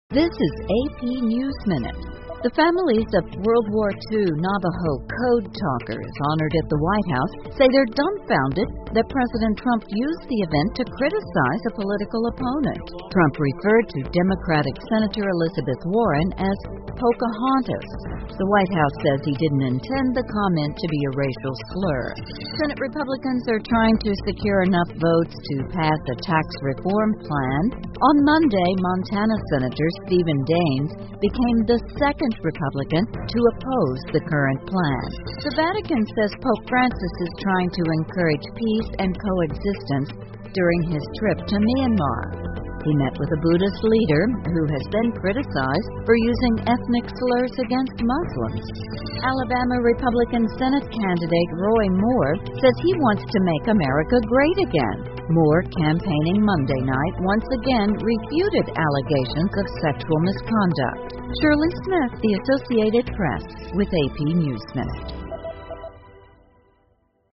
This is AP News Minute. The families of World War II Navajo code talkers honored at the White House say they're dumbfounded that President Trump used the event to criticize a political opponent. Trump referred to Democratic Senator Elizabeth Warren as Pocahontas. The White House says he didn't intend the comment to be a racial slur. Senate Republicans are trying to secure enough votes to pass a tax reform plan. On Monday, Montana Senator Stephen Daines became the second Republican to oppose the current plan. The Vatican says Pope Francis is trying to encourage peace and coexistence during his trip to Myanmar. He met with a Buddhist leader who has been criticized for using ethnic slurs against Muslims. Alabama Republican Senate candidate Roy Moore says he wants to make America great again. Moore, campaigning Monday night, once again refuted allegations of sexual misconduct. Shirley Smith, The Associated Press, with AP News Minute.